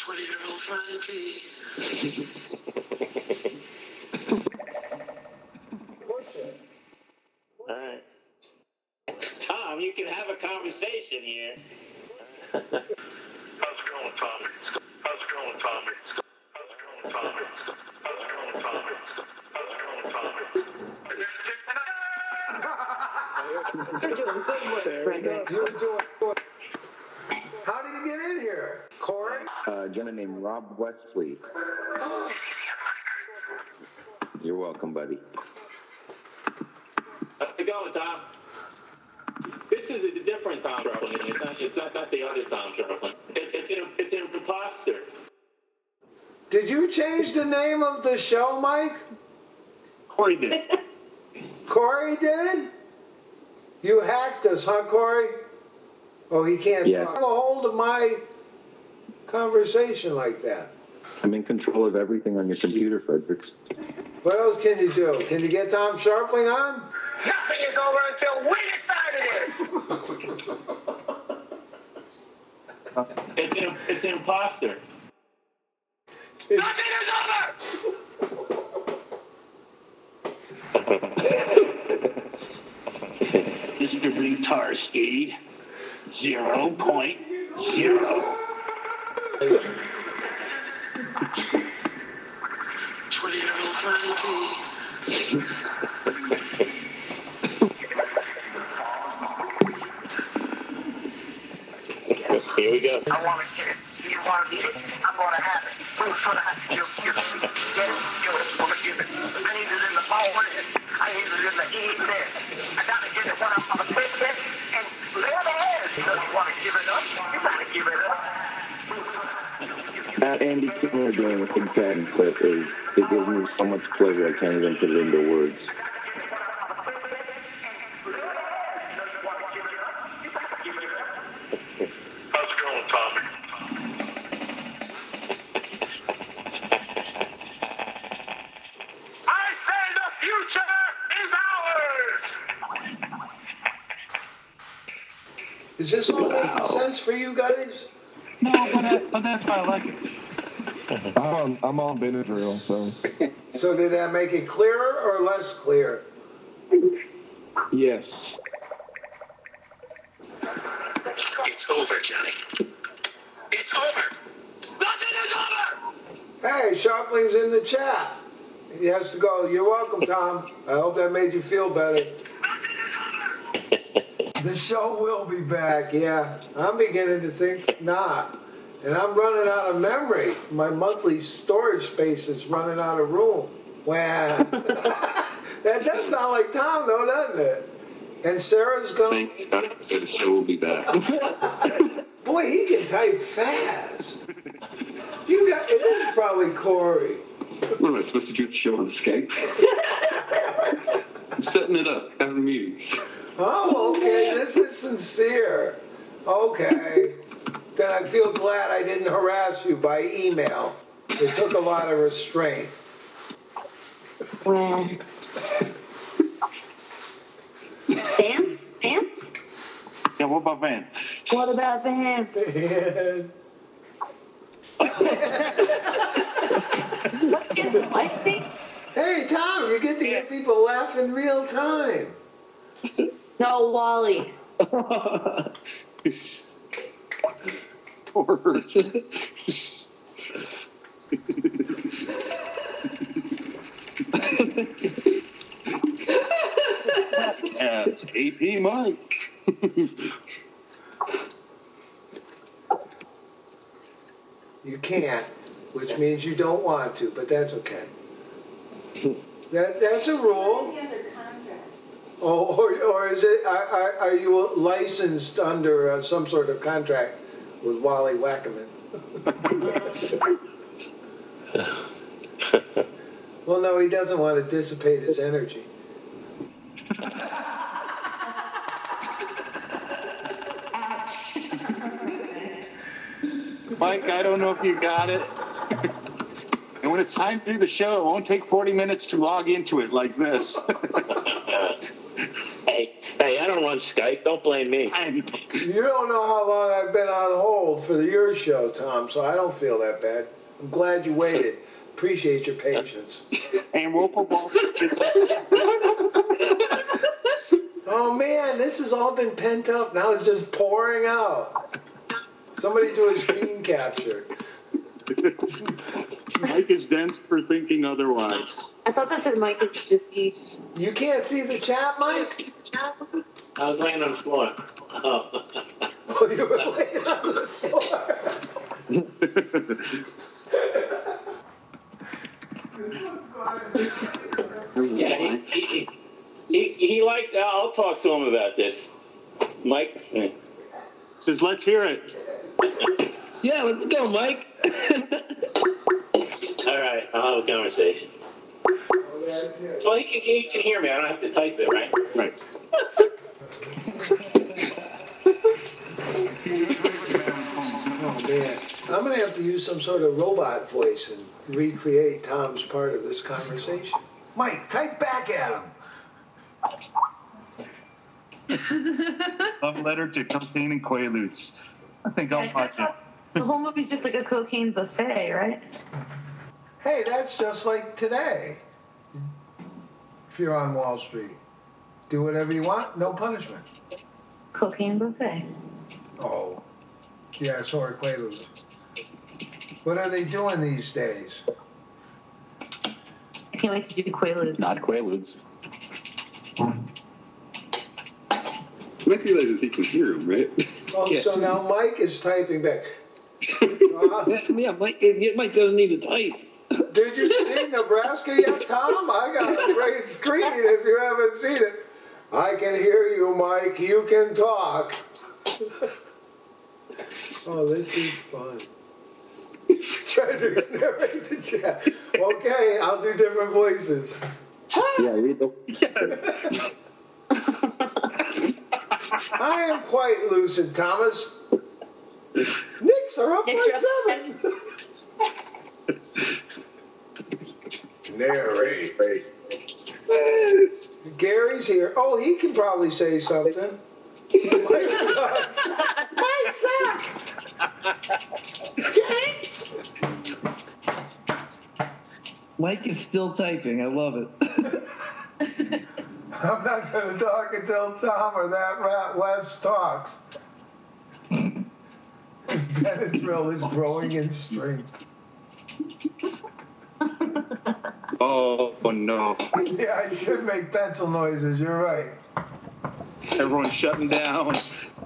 20-year-old Frankie. All right. Tom, you can have a conversation here. How's it going, Tommy? How's it going, Tommy? How's it going, Tommy? How's it going, Tommy? How's it going, Tommy? You're doing good work, Frederick. You're doing good. How did you get in here? Corey? A gentleman named Rob Wesley. You're welcome, buddy. How's it going, Tom? This is a different Tom Sharpling. It's not the other Tom Sharpling. It's an imposter. Did you change the name of the show, Mike? Corey did. Corey did? You hacked us, huh, Corey? Oh, he can't talk a hold of my conversation like that. I'm in control of everything on your computer, Fredericks. What else can you do? Can you get Tom Sharpling on? Nothing is over until we decide it is. It's an imposter. Nothing is over! Mr. Blutarski, 0.0. 20-year-old Frankie. Here we go. I want to get it. You want to get it? I'm going to have it. Who's going to have to give it? Get it. You want to give it. I need it in the forward. I need it in the evening. I got to get it when I'm on the picture. And there it is. You know, you want to give it up? You got to give it up. Andy Kimmel doing a content clip is, it gives me so much pleasure I can't even put it into words. How's it going, Tommy? I say the future is ours! Is this all making sense for you guys? No, but that's why I like it. I'm on Benadryl, so. So did that make it clearer or less clear? Yes. It's over, Johnny. It's over! Nothing is over! Hey, Sharpling's in the chat. He has to go. You're welcome, Tom. I hope that made you feel better. The show will be back, yeah. I'm beginning to think not. And I'm running out of memory. My monthly storage space is running out of room. Wow. That does sound like Tom, though, doesn't it? And Sarah's going Thank God the show will be back. Boy, he can type fast. It is probably Corey. What am I supposed to do at the show on Skype? I'm setting it up, having a meeting. Oh, okay. This is sincere. Okay. Then I feel glad I didn't harass you by email. It took a lot of restraint. Well. Van? Van? Yeah, what about Van? What about Van? Hey, Tom, you get to hear people laugh in real time. No, Wally. It's AP Mike. You can't, which means you don't want to, but that's okay. That's a rule. Oh, or is it? Are you licensed under some sort of contract with Wally Wackerman? Well, no, he doesn't want to dissipate his energy. Mike, I don't know if you got it. And when it's time to do the show, it won't take 40 minutes to log into it like this. Hey, I don't run Skype. Don't blame me. You don't know how long I've been on hold. old for your show, Tom, so I don't feel that bad. I'm glad you waited. Appreciate your patience. And Wolf of Wall Street is Oh man, this has all been pent up. Now it's just pouring out. Somebody do a screen capture. Mike is dense for thinking otherwise. I thought that said Mike is deceased. You can't see the chat, Mike? I was laying on the floor. Oh. Oh, you were laying on the floor. Yeah, he liked. I'll talk to him about this. Mike. Says, let's hear it. Yeah, let's go, Mike. All right, I'll have a conversation. Well, he can hear me. I don't have to type it, right? Right. Oh man, I'm gonna have to use some sort of robot voice and recreate Tom's part of this conversation. Mike, type back at him. Love letter to cocaine and Quaaludes. I think I'll watch it. The whole movie's just like a cocaine buffet, right? Hey, that's just like today. If you're on Wall Street, do whatever you want, no punishment. Cocaine buffet. Oh, yeah, so are Quaaludes. What are they doing these days? I can't wait to do Quaaludes. Not Quaaludes. Mike realizes he can hear him, right? Oh, Yeah. so now Mike is typing back. Yeah, Mike doesn't need to type. Did you see Nebraska yet, Tom? I got a great screen if you haven't seen it. I can hear you, Mike. You can talk. Oh, this is fun. Trying to narrate the chat. Okay, I'll do different voices. Yeah, read the. I am quite lucid, Thomas. Knicks are up by 7. Narrate. Gary's here. Oh, he can probably say something. Mike sucks. Mike sucks. Mike is still typing. I love it. I'm not going to talk until Tom or that rat West talks. Benadryl is growing in strength. Oh, no. Yeah, I should make pencil noises. You're right. Everyone's shutting down.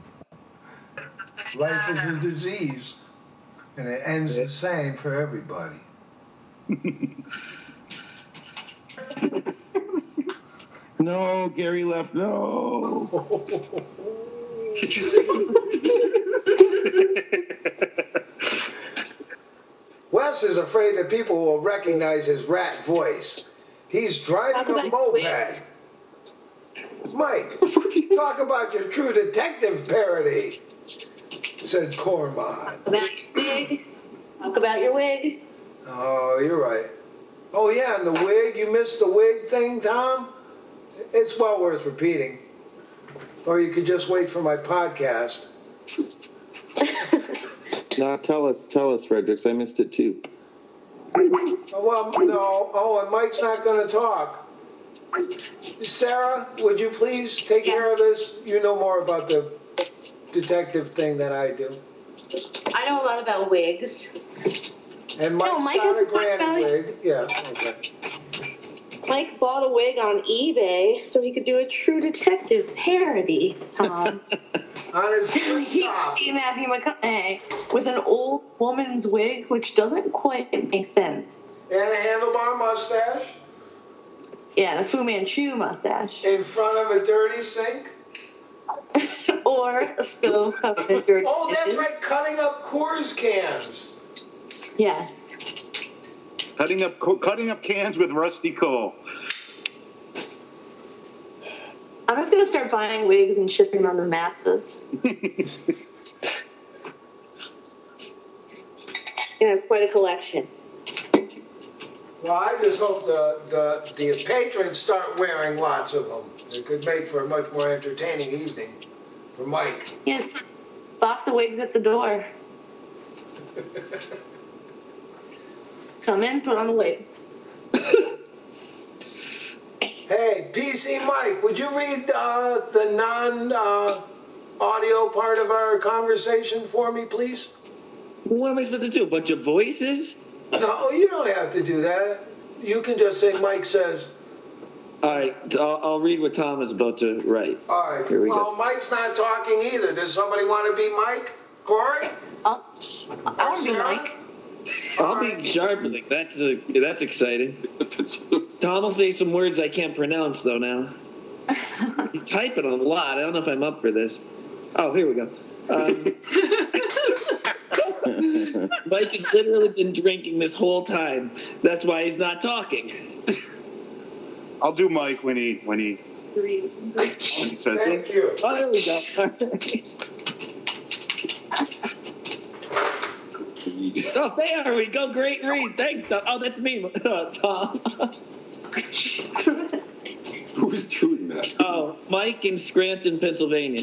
Life is a disease, and it ends the same for everybody. No, Gary left. No. Wes is afraid that people will recognize his rat voice. He's driving a moped. Mike, talk about your True Detective parody, said Cormon. About your wig. Talk about your wig. Oh, you're right. Oh, yeah, and the wig. You missed the wig thing, Tom? It's well worth repeating. Or you could just wait for my podcast. No, tell us, Fredericks. I missed it too. Oh, well, no. Oh, and Mike's not going to talk. Sarah, would you please take care of this? You know more about the detective thing than I do. I know a lot about wigs. And Mike's Mike got a has to talk granny about wig. his- Yeah, okay. Mike bought a wig on eBay so he could do a True Detective parody, Tom. On his He top. became Matthew McConaughey with an old woman's wig, which doesn't quite make sense. And a handlebar mustache Yeah, and a Fu Manchu mustache. in front of a dirty sink. Or a stove covered in dirty Oh, that's dishes. right, cutting up Coors cans. Yes. Cutting up cans with rusty coal. I'm just going to start buying wigs and shipping them on the masses. You have quite a collection. Well, I just hope the patrons start wearing lots of them. It could make for a much more entertaining evening for Mike. Yes, box of wigs at the door. Come in, put on the wig. Hey, PC Mike, would you read the non-audio part of our conversation for me, please? What am I supposed to do? A bunch of voices? No, you don't have to do that. You can just say Mike says. All right, I'll read what Tom is about to write. All right. Here we Well, go. Mike's not talking either. Does somebody want to be Mike? Corey? I'll be Sarah? Mike. I'll be sharpening. That's exciting. Tom will say some words I can't pronounce though now. He's typing a lot. I don't know if I'm up for this. Oh, here we go. Mike has literally been drinking this whole time. That's why he's not talking. I'll do Mike when he says it. Thank you. Oh, there we go. All right. Oh, there we go. Great read. Thanks, Tom. Oh, that's me, Tom. Who's doing that? Oh, Mike in Scranton, Pennsylvania.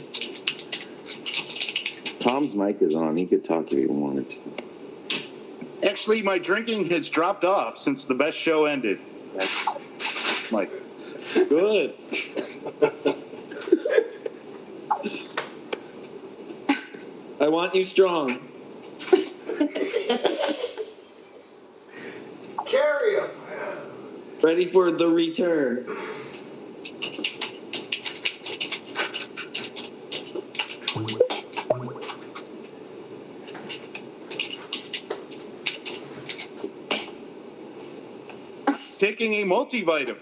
Tom's mic is on. He could talk if he wanted to. Actually, my drinking has dropped off since the best show ended. Mike. Good. I want you strong. Carry him. Ready for the return. Taking a multivitamin.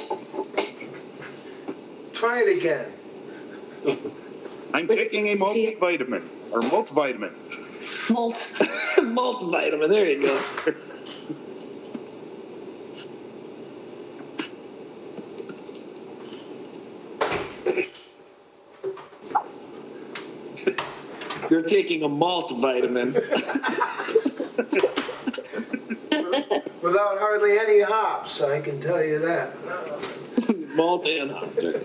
Try it again. I'm taking a multivitamin or multivitamin. Molt. Multivitamin. There you go. You're taking a multivitamin. Without hardly any hops, I can tell you that. Malt and Hunter.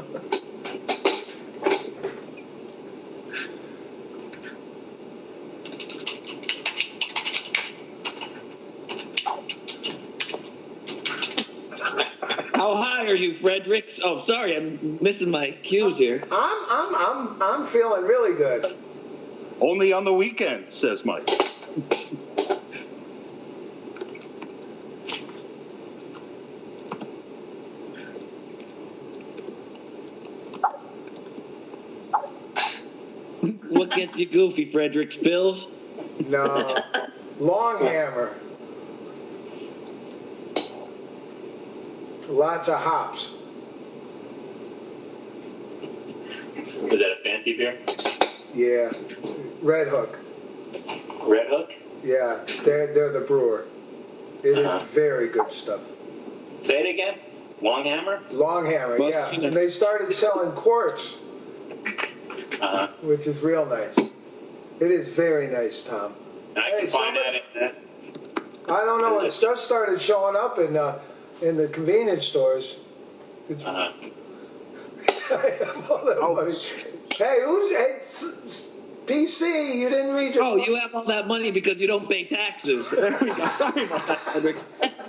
How high are you, Fredericks? Oh, sorry, I'm missing my cues here. I'm feeling really good. Only on the weekend, says Mike. What gets you goofy, Fredericks? Pills? No. Long hammer. Lots of hops. Is that a fancy beer? Yeah. Red Hook. Red Hook? Yeah, they're the brewer. It is very good stuff. Say it again. Long Hammer? Long hammer, yeah. And they started selling quarts, which is real nice. It is very nice, Tom. And I can find that in that. I don't know. It's just started showing up in the convenience stores. It's, I have all that money. Hey, PC? You didn't read your. Oh, you have all that money because you don't pay taxes. There we go. Sorry about that, Fredericks.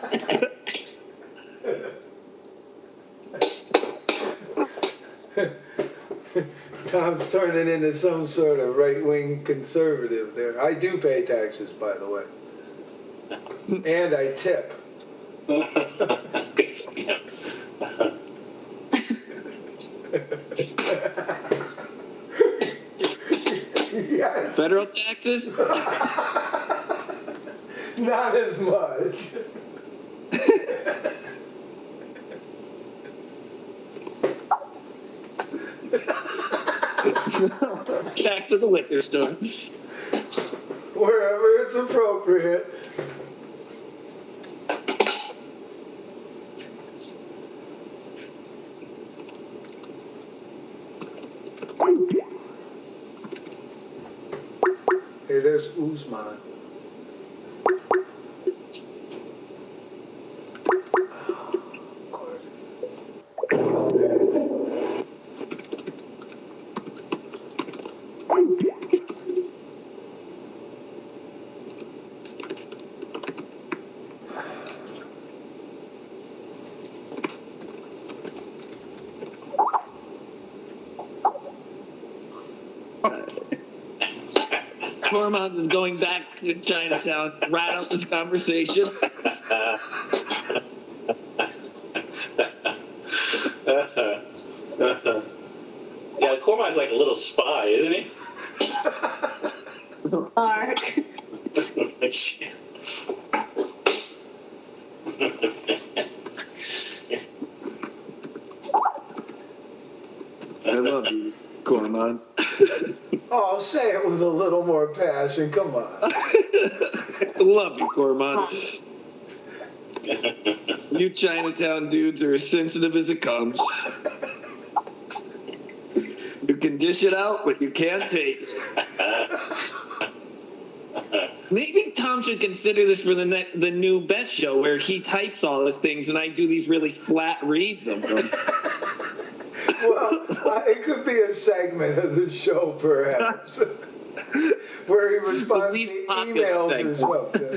Tom's turning into some sort of right-wing conservative there. I do pay taxes, by the way. And I tip. Good for him. Yes. Federal taxes? Not as much. Tax at the liquor store. Wherever it's appropriate. Hey, there's Usman. Cormont is going back to Chinatown. Rat up this conversation. Yeah, Cormont's like a little spy, isn't he? Mark. I love you, Cormont. Oh, say it with a little more passion. Come on. Love you, Cormont. You Chinatown dudes are as sensitive as it comes. You can dish it out, but you can't take it. Maybe Tom should consider this for the new Best show, where he types all his things and I do these really flat reads of them. Well, it could be a segment of the show, perhaps, where he responds to emails or something.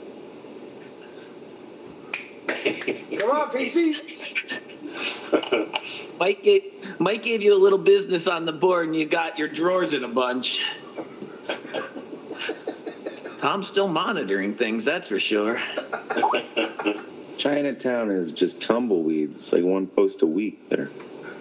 Come on, PC. Mike gave you a little business on the board, and you got your drawers in a bunch. Tom's still monitoring things, that's for sure. Chinatown is just tumbleweeds. It's like one post a week there.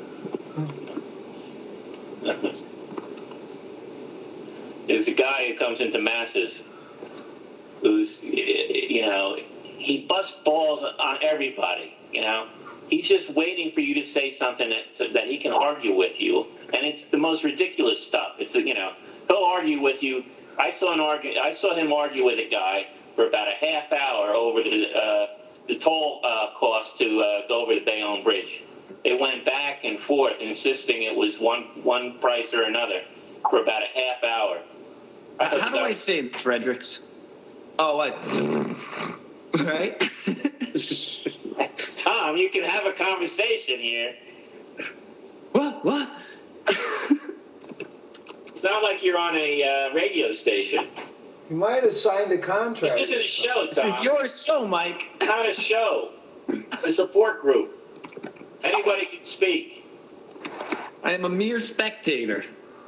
There's a guy who comes into masses who's, he busts balls on everybody, He's just waiting for you to say something that he can argue with you. And it's the most ridiculous stuff. It's, he'll argue with you. I saw him argue with a guy for about a half hour over the toll cost to go over the Bayonne Bridge. They went back and forth, insisting it was one price or another for about a half hour. How do I say it, Fredericks? Oh, right? Tom, you can have a conversation here. What? Sound like you're on a radio station. You might have signed a contract. This isn't a show, Tom. This is your show, Mike. It's not a show. It's a support group. Anybody can speak. I am a mere spectator.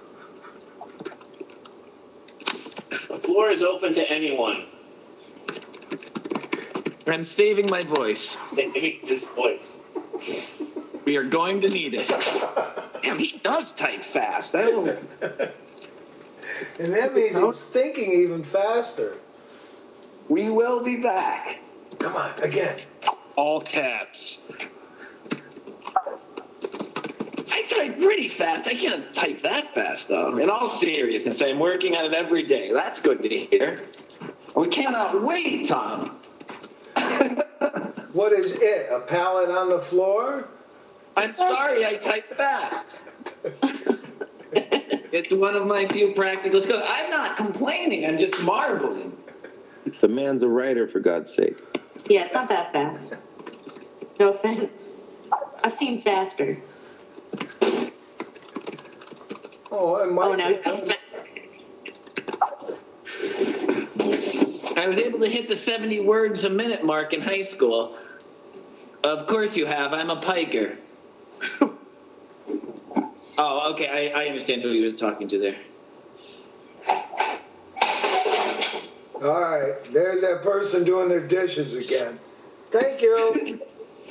The floor is open to anyone. I'm saving my voice. Saving his voice. We are going to need it. Damn, he does type fast. I don't. And that means he's thinking even faster. We will be back. Come on, again. All caps. I type pretty fast. I can't type that fast, though. In all seriousness, I'm working on it every day. That's good to hear. We cannot wait, Tom. What is it? A pallet on the floor? I'm sorry I type fast. It's one of my few practical skills. I'm not complaining. I'm just marveling. The man's a writer, for God's sake. Yeah, it's not that fast. No offense. I've seen faster. Oh, and Mike. No. I was able to hit the 70 words a minute mark in high school. Of course you have. I'm a piker. Oh, okay. I understand who he was talking to there. All right, there's that person doing their dishes again. Thank you.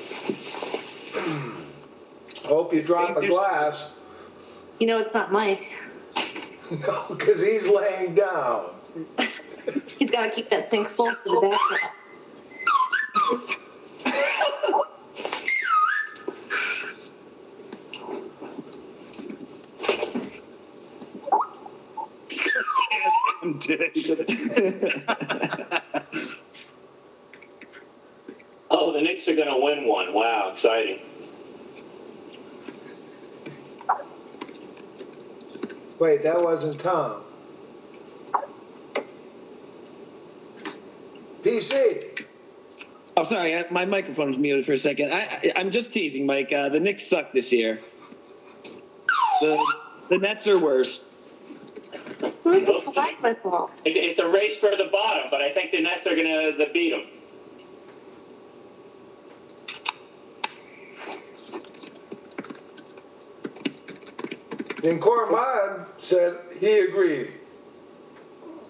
Hope you drop a glass. You know it's not Mike. No, because he's laying down. He's got to keep that sink full for the backdrop. I'm dead. Oh, the Knicks are going to win one. Wow, exciting. Wait, that wasn't Tom. PC. Oh, sorry. My microphone was muted for a second. I'm just teasing, Mike. The Knicks suck this year. The Nets are worse. It's a race for the bottom, but I think the Nets are going to beat them. Then Cormand said he agreed.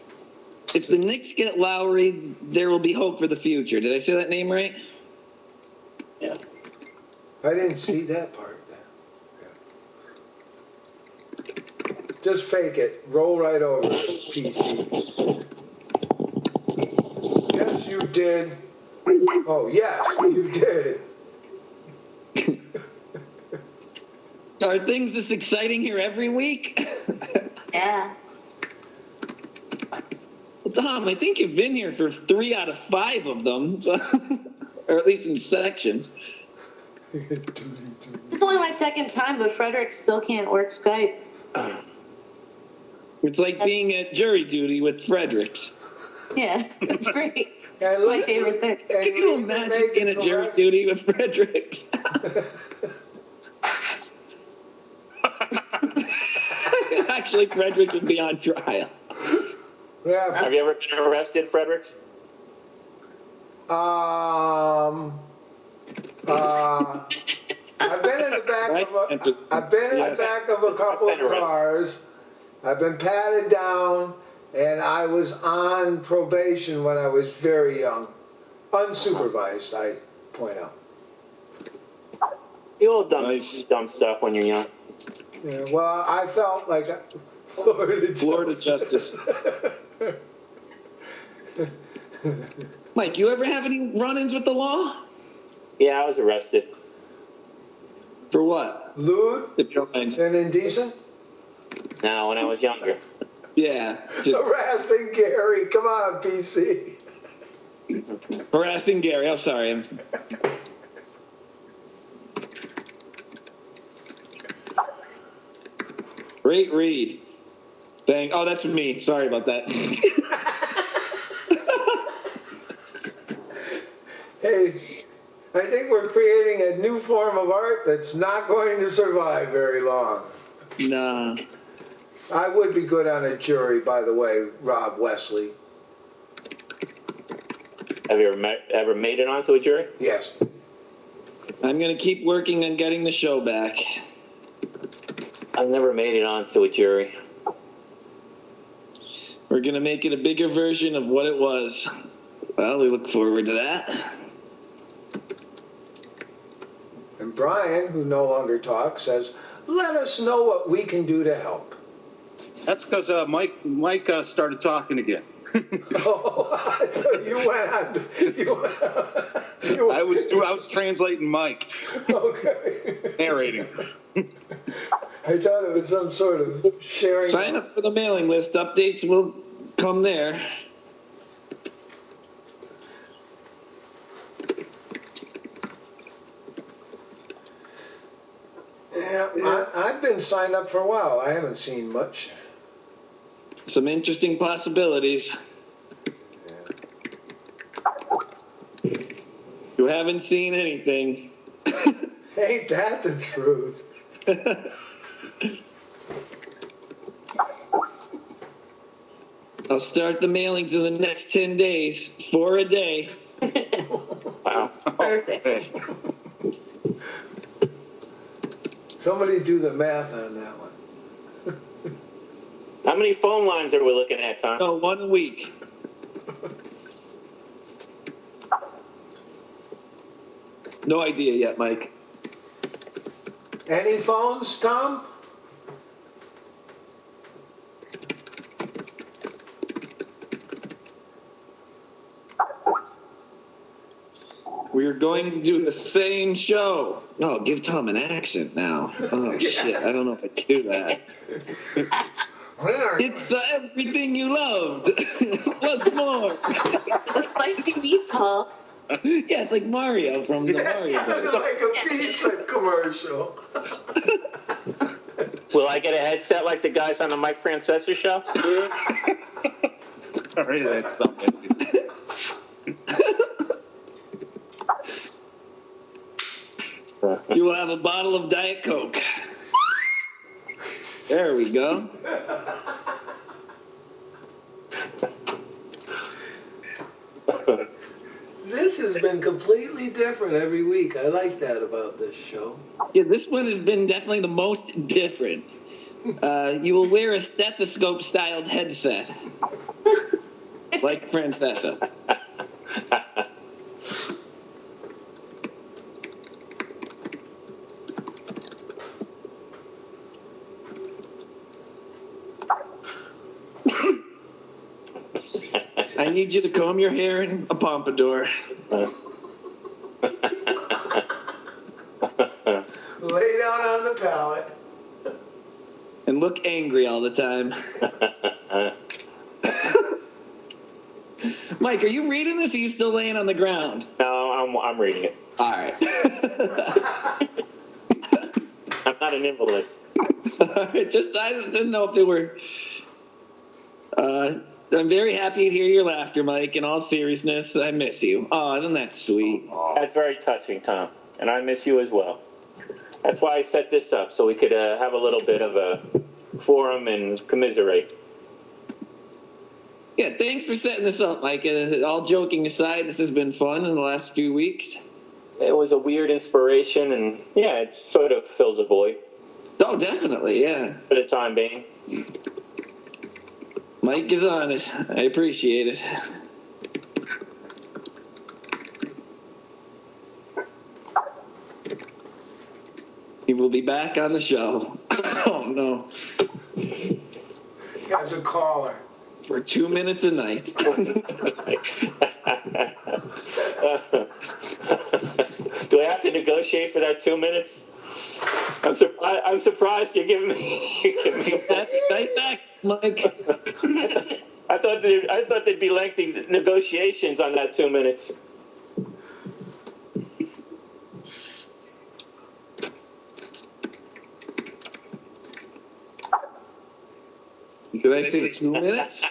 If the Knicks get Lowry, there will be hope for the future. Did I say that name right? Yeah. I didn't see that part. Yeah. Just fake it. Roll right over it, PC. Yes, you did. Oh, yes, you did. Are things this exciting here every week? Yeah. Tom, I think you've been here for 3 out of 5 of them, or at least in sections. It's only my second time, but Frederick still can't work Skype. It's like being at jury duty with Fredericks. Yeah, it's great. And It's my favorite thing. Can you imagine being at jury duty with Fredericks? Actually, Fredericks would be on trial. Yeah. Have you ever been arrested, Fredericks? I've been in the back of a couple of cars. I've been patted down, and I was on probation when I was very young, unsupervised. I point out. You all done dumb stuff when you're young. Yeah, well, I felt like Florida Justice. Mike, you ever have any run-ins with the law? Yeah, I was arrested. For what? Lewd and indecent? No, when I was younger. Yeah. Harassing Gary. Come on, PC. Harassing Gary. I'm sorry. Great read. Bang. Oh, that's me. Sorry about that. Hey, I think we're creating a new form of art that's not going to survive very long. Nah. I would be good on a jury, by the way, Rob Wesley. Have you ever made it onto a jury? Yes. I'm going to keep working on getting the show back. I've never made it onto a jury. We're going to make it a bigger version of what it was. Well, we look forward to that. And Brian, who no longer talks, says, let us know what we can do to help. That's because Mike started talking again. Oh, so you went on. I was translating Mike. Okay. Narrating. I thought it was some sort of sharing. Sign up for the mailing list. Updates will come there. Yeah, I've been signed up for a while. I haven't seen much. Some interesting possibilities. Yeah. You haven't seen anything. Ain't that the truth? I'll start the mailings in the next 10 days. 4 a day. Wow. Perfect. Somebody do the math on that one. How many phone lines are we looking at, Tom? No, 1 a week. No idea yet, Mike. Any phones, Tom? We're going to do the same show. Oh, give Tom an accent now. Oh, shit. I don't know if I can do that. It's everything you loved. What's more? A spicy meatball. Yeah, it's like Mario from the Mario It's Brothers. like a pizza commercial. Will I get a headset like the guys on the Mike Francesa show? All right, that's something. You will have a bottle of Diet Coke. There we go. This has been completely different every week. I like that about this show. Yeah, this one has been definitely the most different. You will wear a stethoscope-styled headset. Like Francesa. I need you to comb your hair in a pompadour. Lay down on the pallet. And look angry all the time. Mike, are you reading this or are you still laying on the ground? No, I'm reading it. All right. I'm not an invalid. I just didn't know if they were... I'm very happy to hear your laughter, Mike. In all seriousness, I miss you. Oh, isn't that sweet? That's very touching, Tom. And I miss you as well. That's why I set this up, so we could have a little bit of a forum and commiserate. Yeah, thanks for setting this up, Mike. And all joking aside, this has been fun in the last few weeks. It was a weird inspiration, and yeah, it sort of fills a void. Oh, definitely, yeah. For the time being. Mike is on it. I appreciate it. He will be back on the show. Oh, no. As a caller. For 2 minutes a night. Do I have to negotiate for that 2 minutes? I'm surprised you're giving me That's right back, Mike. I thought there'd be lengthy negotiations on that 2 minutes. Did I say 2 minutes?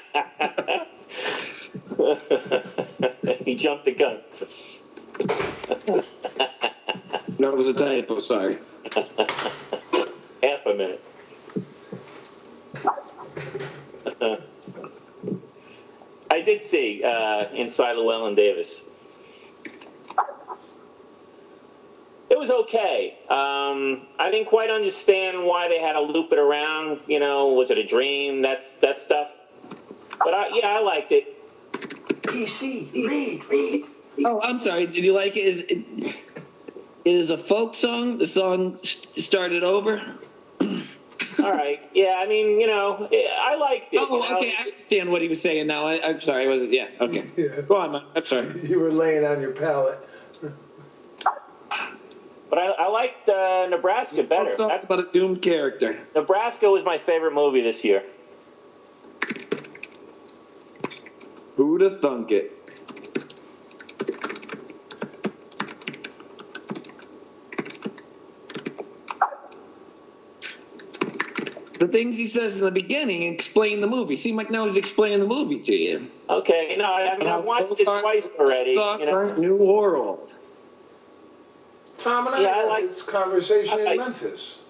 He jumped the gun. No, it was a typo, sorry. Half a minute. I did see Inside Llewellyn Davis. It was okay. I didn't quite understand why they had to loop it around. You know, was it a dream? That stuff. But I liked it. PC, read. Oh, I'm sorry. Did you like it? It is a folk song. The song started over. All right. Yeah, I mean, you know, I liked it. Oh, okay. I understand what he was saying now. I'm sorry. I wasn't. Yeah. Okay. Yeah. Go on, man. I'm sorry. You were laying on your pallet. But I liked Nebraska better. It's all about a doomed character. Nebraska was my favorite movie this year. Who'd have thunk it? The things he says in the beginning explain the movie. See, Mike now he's explaining the movie to you. Okay, no, I mean, I've watched it twice already. You know? New world. Tom and I had this conversation in Memphis.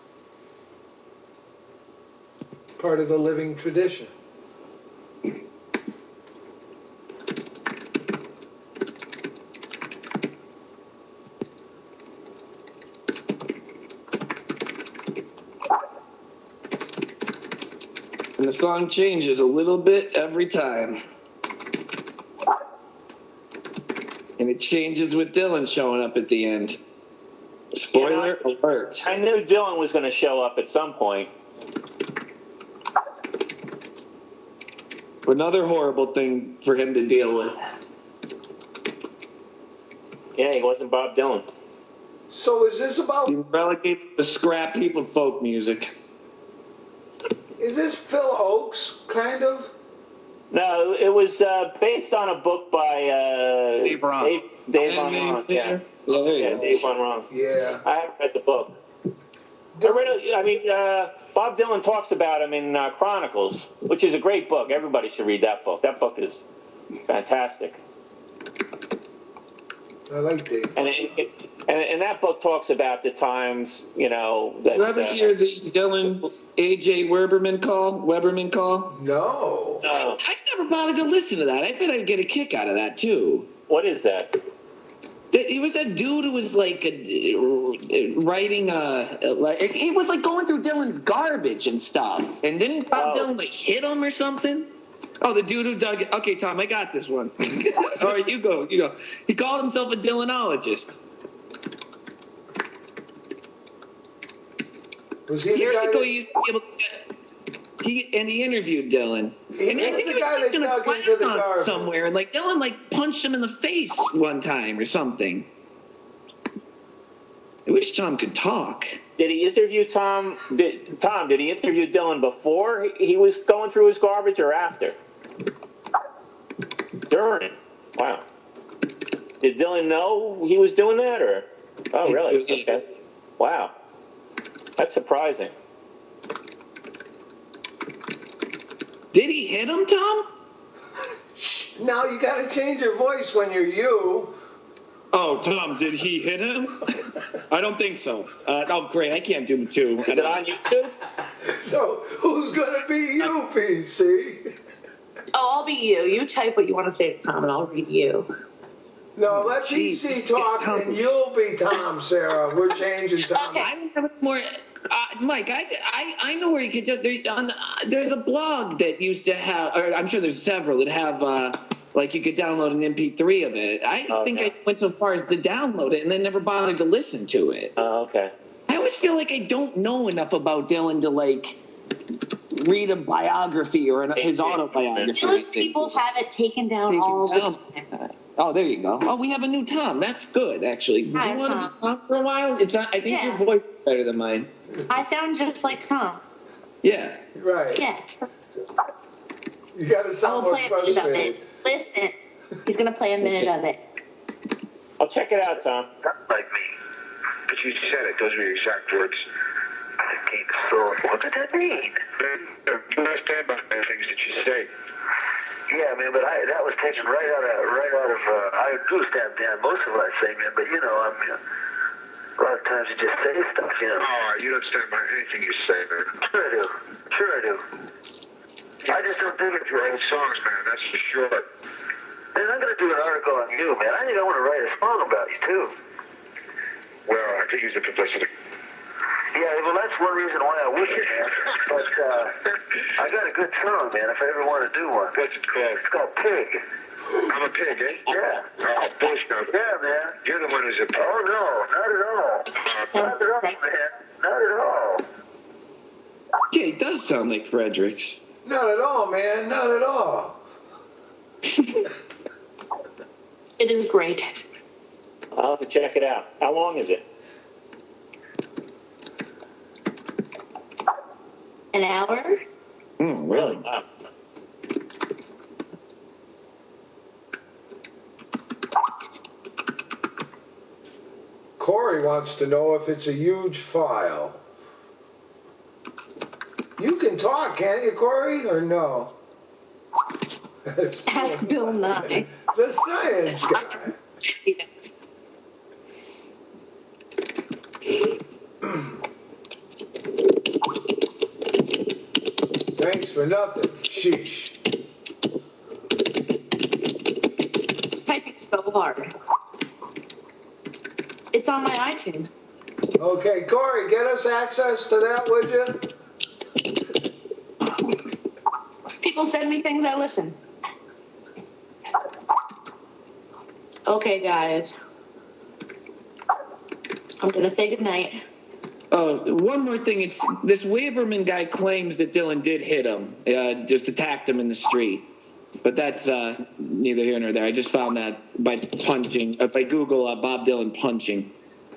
Part of the living tradition. And the song changes a little bit every time. And it changes with Dylan showing up at the end. Spoiler alert. I knew Dylan was going to show up at some point. Another horrible thing for him to deal with. Yeah, he wasn't Bob Dylan. So is this about... He relegated the scrap heap of folk music. Is this Phil Oakes, kind of? No, it was based on a book by Dave Ron. Dave Von Ron. Yeah, Dave Von Ron. Yeah. I haven't read the book. Bob Dylan talks about him in Chronicles, which is a great book. Everybody should read that book. That book is fantastic. I like Dave. And that book talks about the times, you know. That, you ever hear the Dylan A.J. Weberman call? No. I've never bothered to listen to that. I bet I'd get a kick out of that, too. What is that? He was that dude who was like writing he was like going through Dylan's garbage and stuff. And didn't Bob Dylan like hit him or something? Oh, the dude who dug it. Okay, Tom, I got this one. All right, you go. He called himself a Dylanologist. Was he the Years guy ago, that, he used to be able to he interviewed Dylan. he And I was think the guy that teaching a dug class into the on garbage? somewhere, and like Dylan like punched him in the face one time or something. I wish Tom could talk. Did he interview Tom? Did he interview Dylan before he was going through his garbage or after? During. Wow. Did Dylan know he was doing that or? Oh, really? Okay. Wow. That's surprising. Did he hit him, Tom? Now you got to change your voice when you're you. Oh, Tom, did he hit him? I don't think so. Oh, great. I can't do the two. Is it on YouTube? So who's gonna be you, PC? Oh, I'll be you. You type what you want to say to Tom, and I'll read you. No, let PC talk, and you'll be Tom, Sarah. We're changing Tom. Okay. I don't have any more. Mike, I know where you could just there's a blog that used to have, or I'm sure there's several that have like you could download an MP3 of it. I think I went so far as to download it and then never bothered to listen to it. Oh, okay. I always feel like I don't know enough about Dylan to like read a biography or his autobiography. Dylan's people have it taken down all the time. Oh, there you go. Oh, we have a new Tom. That's good, actually. Hi, you want to Tom. be Tom for a while? It's not, I think Yeah. your voice is better than mine. I sound just like Tom. Yeah. Right. Yeah. You got to I sound will more play a minute of frustrated. it. Listen. He's going to play a minute of it. I'll check it out, Tom. Like me. But you said it. Those were your exact words. I think so. What did that mean? You understand about the things that you say. Yeah, man, but that was taken right out of. I do stand behind most of what I say, man. But you know, I mean, a lot of times you just say stuff, you know. Oh, you don't stand by anything you say, man. Sure I do. Sure I do. I just don't think it's Your right. old songs, man, that's for sure. Man, I'm gonna do an article on you, man. I think I want to write a song about you too. Well, I could use the publicity. Yeah, well, that's one reason why I wish it, man. But I got a good song, man, if I ever want to do one. What's it called? It's called Pig. I'm a pig, eh? Yeah. Oh, bullshit. Yeah, man. You're the one who's a pig. Oh, no, not at all. Not at all, man. Not at all. Yeah, it does sound like Fredericks. Not at all, man. Not at all. It is great. I'll have to check it out. How long is it? An hour? Really? Wow. Corey wants to know if it's a huge file. You can talk, can't you, Corey, or no? That's Ask Bill Nye. the science guy. Thanks for nothing. Sheesh. Typing so hard. It's on my iTunes. Okay, Corey, get us access to that, would you? People send me things, I listen. Okay, guys. I'm gonna say goodnight. Oh, one more thing. It's this Waberman guy claims that Dylan did hit him, just attacked him in the street. But that's neither here nor there. I just found that by punching, by Google Bob Dylan punching.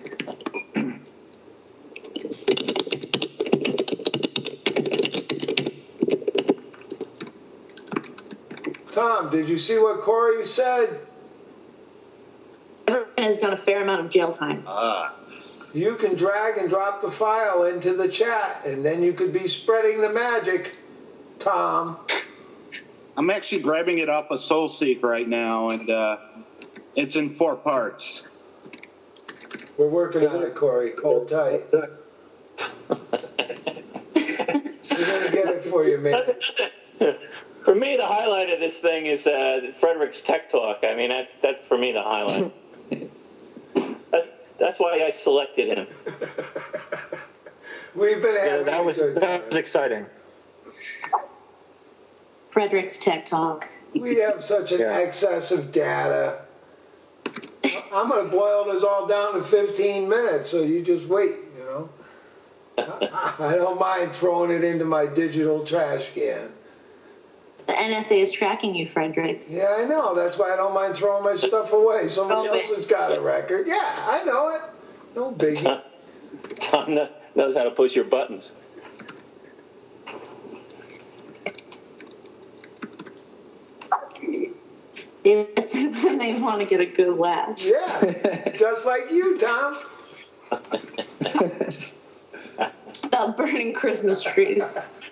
Tom, did you see what Corey said? Everyone has done a fair amount of jail time. You can drag and drop the file into the chat, and then you could be spreading the magic, Tom. I'm actually grabbing it off of SoulSeek right now, and it's in 4 parts. We're working on it, Corey. Hold tight. We're gonna get it for you, man. For me, the highlight of this thing is Frederick's Tech Talk. I mean, that's for me the highlight. That's why I selected him. We've been having that was a good time. exciting. Frederick's Tech Talk. We have such an excess of data. I'm going to boil this all down to 15 minutes, so you just wait, you know. I don't mind throwing it into my digital trash can. The NSA is tracking you, Frederick. Yeah, I know. That's why I don't mind throwing my stuff away. Somebody else has got a record. Yeah, I know it. No biggie. Tom knows how to push your buttons. They listen when they want to get a good laugh. Yeah, just like you, Tom. About burning Christmas trees.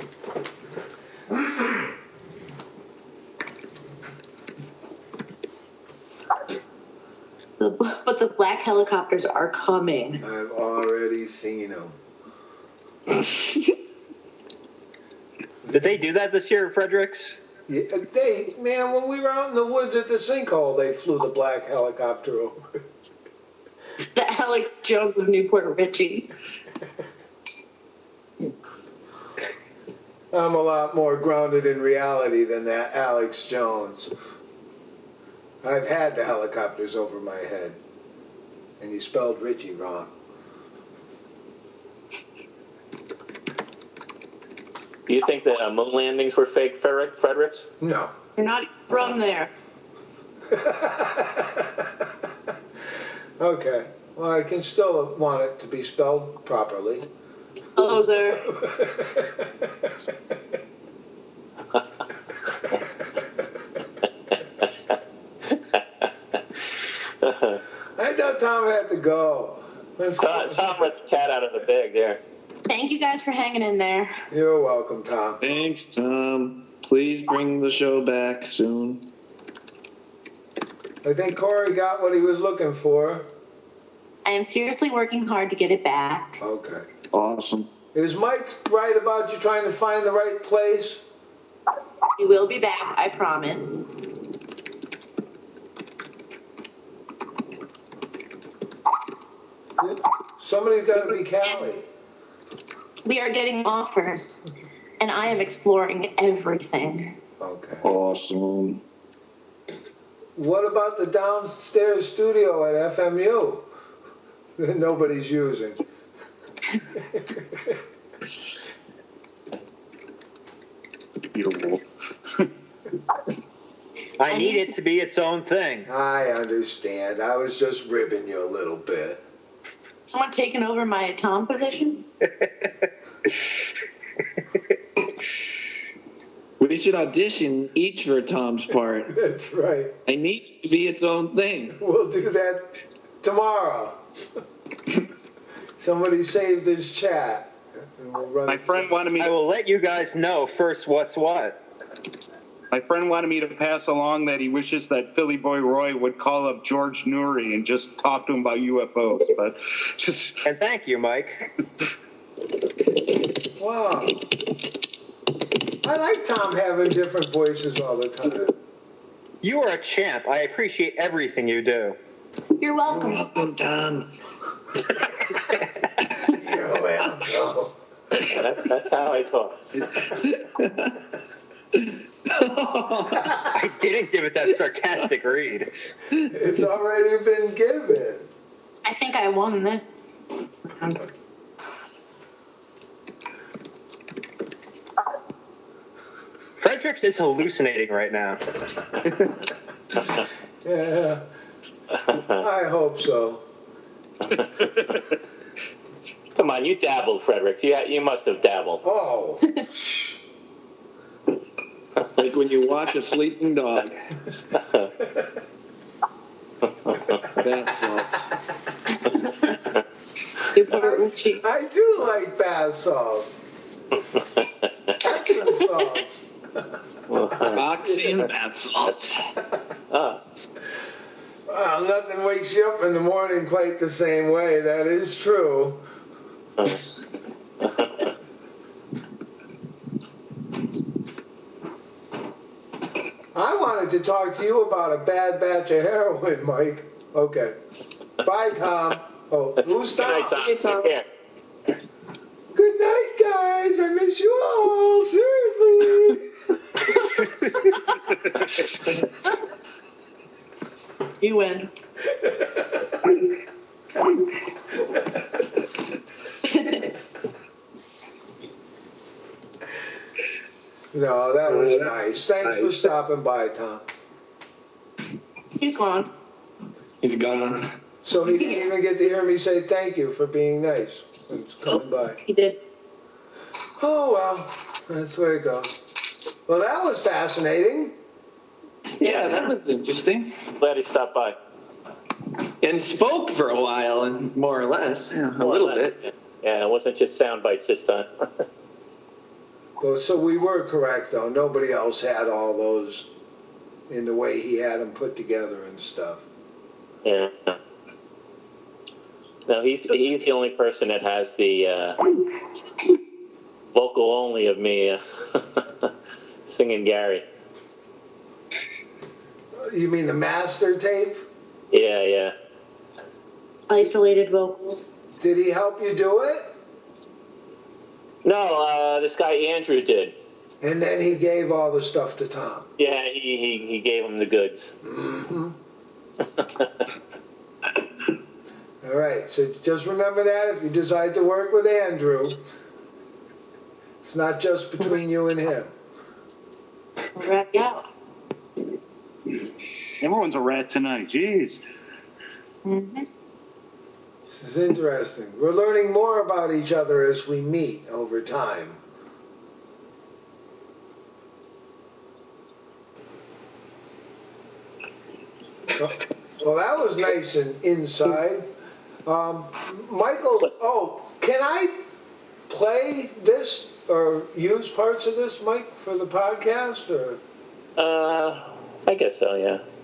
But the black helicopters are coming. I've already seen them. Did they do that this year at Fredericks? Yeah, man, when we were out in the woods at the sinkhole, they flew the black helicopter over. The Alex Jones of Newport Richie. I'm a lot more grounded in reality than that Alex Jones. I've had the helicopters over my head. And you spelled Richie wrong. Do you think that moon landings were fake, Fredericks? No. You're not from there. Okay. Well, I can still want it to be spelled properly. Hello there. I thought Tom had to go. Tom let the cat out of the bag there. Thank you guys for hanging in there. You're welcome, Tom. Thanks, Tom. Please bring the show back soon. I think Corey got what he was looking for. I am seriously working hard to get it back. Okay. Awesome. Is Mike right about you trying to find the right place? You will be back, I promise. Somebody's got to be Callie. Yes. We are getting offers, and I am exploring everything. Okay. Awesome. What about the downstairs studio at FMU that nobody's using? Beautiful. I need it to be its own thing. I understand. I was just ribbing you a little bit. Someone taking over my Tom position? We should audition each for Tom's part. That's right. It needs to be its own thing. We'll do that tomorrow. Somebody saved this chat. And we'll run My friend wanted me I will let you guys know first what's what. My friend wanted me to pass along that he wishes that Philly Boy Roy would call up George Noory and just talk to him about UFOs. But just And thank you, Mike. Wow. I like Tom having different voices all the time. You are a champ. I appreciate everything you do. You're welcome. You're welcome, Tom. You're welcome. That's how I talk. I didn't give it that sarcastic read. It's already been given. I think I won this. Fredericks is hallucinating right now. Yeah. I hope so. Come on, you dabbled, Fredericks. You must have dabbled. Oh. Like when you watch a sleeping dog. Bath salts. I do like bath salts. Epsom salts. Oxy and bath salts. Well, nothing wakes you up in the morning quite the same way. That is true. I wanted to talk to you about a bad batch of heroin, Mike. Okay. Bye, Tom. Oh, who's Tom? Good night, Tom. It's Take care. Good night, guys. I miss you all. Seriously. You win. No, that was nice. Thanks for stopping by, Tom. He's gone. He's gone. So he didn't even get to hear me say thank you for being nice and coming by. He did. Oh, well, that's the way it goes. Well, that was fascinating. Yeah, that was interesting. Glad he stopped by. And spoke for a while, and more or less, a little bit. Yeah, it wasn't just sound bites this time. Well, so we were correct, though. Nobody else had all those in the way he had them put together and stuff. Yeah. No, he's the only person that has the vocal only of me singing Gary. You mean the master tape? Yeah. Isolated vocals. Did he help you do it? No, this guy Andrew did. And then he gave all the stuff to Tom. Yeah, he gave him the goods. Mm-hmm. All right, so just remember that if you decide to work with Andrew, it's not just between you and him. Rat out. Everyone's a rat tonight. Jeez. Mm-hmm. This is interesting. We're learning more about each other as we meet over time. Well, that was nice and inside. Michael, can I play this or use parts of this, Mike, for the podcast? Or I guess so, yeah.